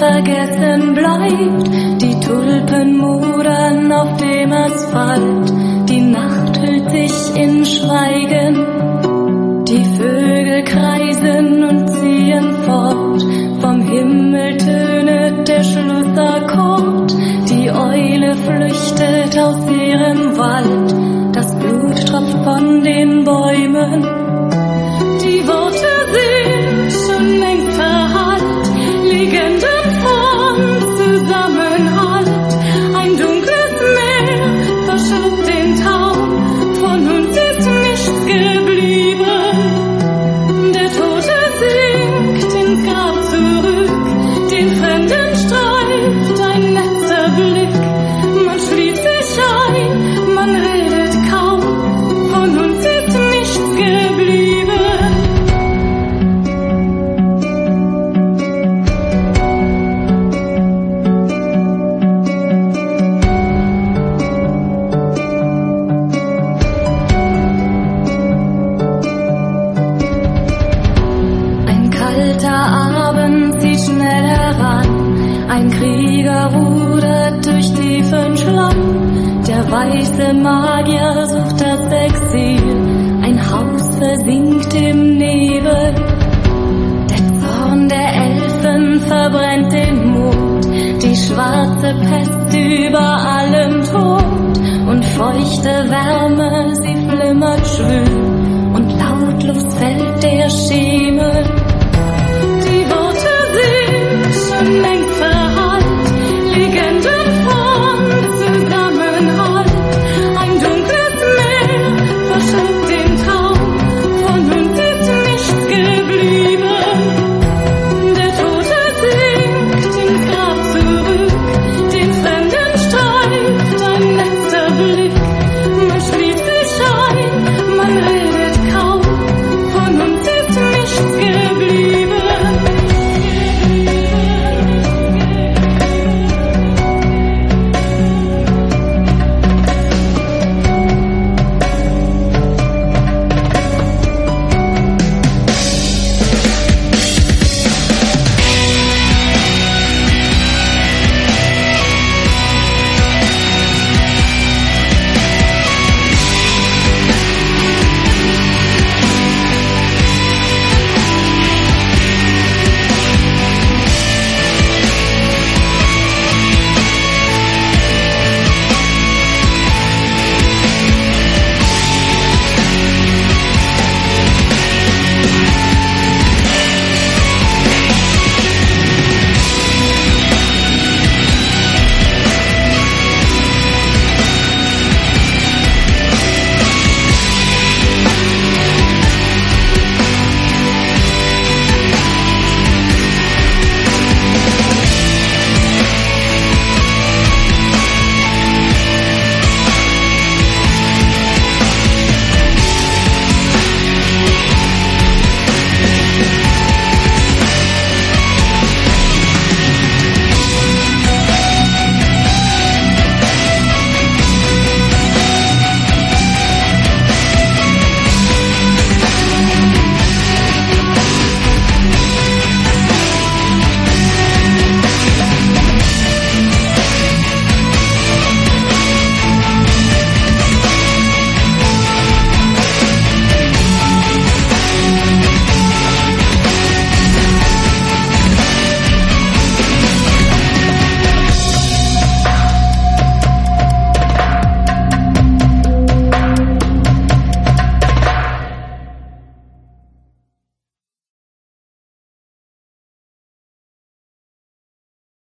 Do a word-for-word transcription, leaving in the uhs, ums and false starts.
vergessen bleibt. Die Tulpen modern auf dem Asphalt, die Nacht hüllt sich in Schweigen. Die Vögel kreisen und ziehen fort, vom Himmel tönet der Schlussakkord. Die Eule flüchtet aus ihrem Wald, das Blut tropft von den Bäumen. Die Worte sind schon längst verhallt, Legenden von Zusammenhalt. Ein dunkles Meer verschluckt den Traum, von uns ist nichts geblieben. Der Tote sinkt ins Grab zurück, den Fremden streift ein letzter Blick. Man schließt sich ein, man redet kaum, von uns ist nichts geblieben. Ein kalter Abend zieht schnell heran, ein Krieger rudert durch tiefen Schlamm. Der weiße Magier sucht das Exil, ein Haus versinkt im Nebel. Der Zorn der Elfen verbrennt den Mond, die schwarze Pest über allem tobt. Und feuchte Wärme, sie flimmert schwül, und lautlos fällt der Schädel